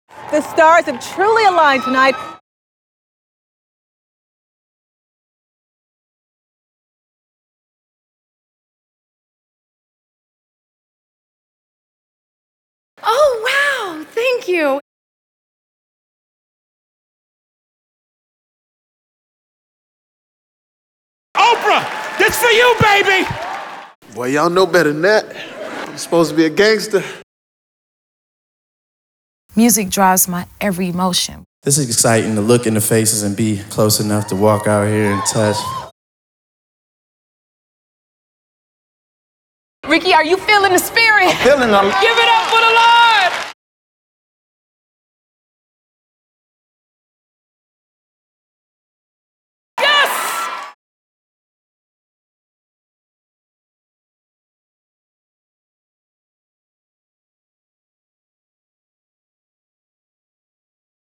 The stars have truly aligned tonight. Oh, wow, thank you. Oprah, this for you, baby! Boy, y'all know better than that. I'm supposed to be a gangster. Music drives my every emotion. This is exciting to look in the faces and be close enough to walk out here and touch. Ricky, are you feeling the spirit? I'm feeling them. Give it up for the Lord!